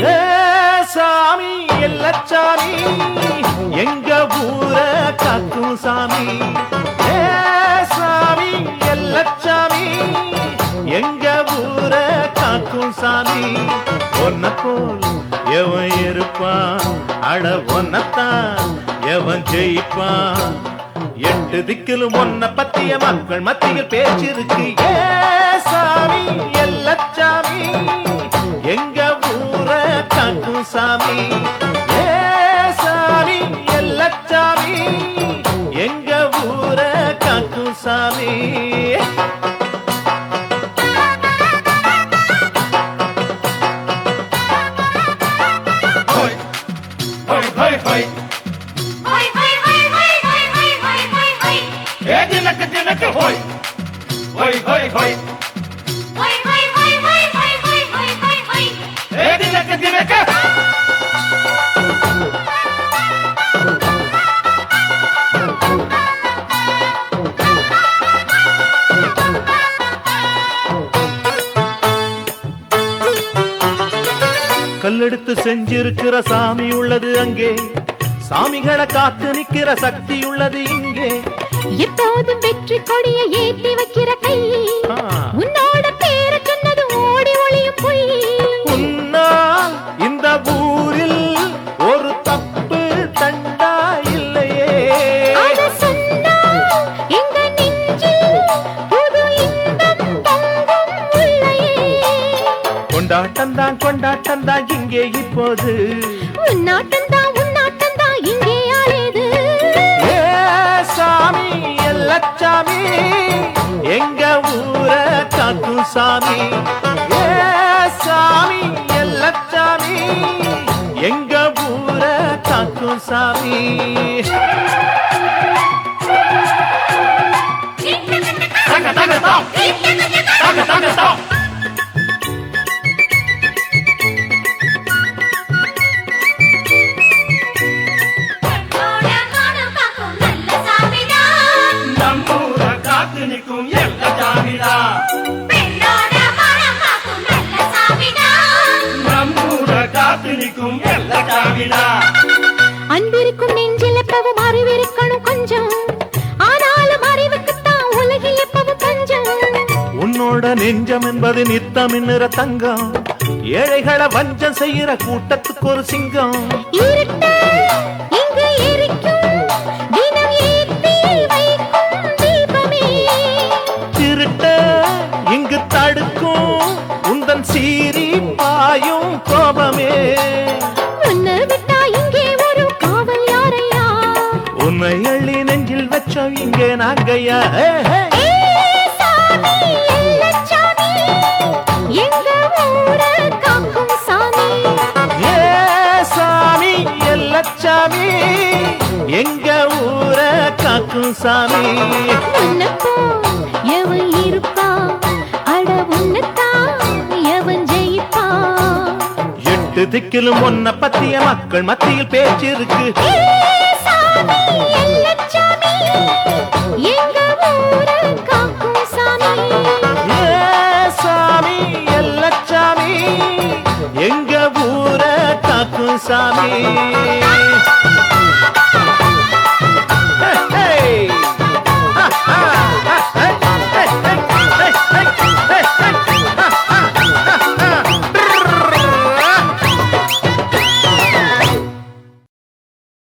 ஏ சாமி எல்லச்சாமி எங்க ஊர காக்கும் சாமி. ஏ சாமி எல்லச்சாமி எங்க ஊர காக்கும் சாமி. ஒன்ன போல் எவன் இருப்பான், அட ஒன்னத்தான் எவன் ஜெயிப்பான். எட்டு திக்கிலும் ஒன்ன பத்திய மக்கள் மத்தியில் பேச்சிருக்கு. ஏ சாமி எல்லச்சாமி எங்க ஊர காக்கும் சாமி. ஏ சாமி எல்லச்சாமி எங்க ஊர காக்கும் சாமி. கல்லெடுத்து செஞ்சிருக்கிற சாமி உள்ளது அங்கே, சாமிகளை காத்து நிக்கிற சக்தி உள்ளது இங்கே. எப்போதும் வெற்றி கொடிய ஏற்றி வைக்கிற கை, உன்னோட பேர சொன்னது ஓடி ஒளியும் பொய். உன்னால் இந்த ஊரில் ஒரு தப்பு தண்டா இல்லையே, அத சொன்னால் எங்க நெஞ்சில் புது இன்பம் பொங்கும் உள்ளையே. கொண்டாட்டம்தான் கொண்டாட்டம்தான் இங்கே இப்போது, உன்னாட்டம்தான் உன்னாட்டம்தான் இங்கே ஆளேது. ஏ சாமி எல்லச்சாமி எங்க ஊர காக்கும் சாமி. ஏ சாமி எல்லச்சாமி எங்க ஊர காக்கும் சாமி. அன்பிருக்கும் நெஞ்சில் எப்பவும் அறிவிருக்கணும் கொஞ்சம், ஆனாலும் அறிவுக்குத்தான் உலகில் எப்பவும் பஞ்சம். உன்னோட நெஞ்சம் என்பது நித்தம் இன்னுற தங்கம், ஏழைகளை வஞ்சம் செய்யற கூட்டத்துக்கு ஒரு சிங்கம். இருட்ட இங்கு எரிக்கும் தினம் ஏத்தி வைக்கும் தீபமே, திருட்ட இங்கு தடுக்கும் உந்தன் சீறி பாயும் கோபமே. உன்னை விட்டா இங்கே ஒரு காவல் யாரையா, உன்னை அள்ளி நெஞ்சில் வச்சோம் இங்கே நாங்கையா. சாமி எல்லச்சாமி எங்க ஊர காக்கும் சாமி. ஏ சாமி எல்லச்சாமி எங்க ஊர காக்கும் சாமி. உன்னப்போ எவன் இருப்பா, அட உன்னத்தான் எவன் ஜெயிப்பா. எட்டு திக்கிலும் ஒன்ன பத்திய மக்கள் மத்தியில் பேச்சிருக்கு. சாமி எல்லச்சாமி எங்க ஊர காக்கும் சாமி. ஏ சாமி எல்லச்சாமி எங்க ஊர காக்கும் சாமி.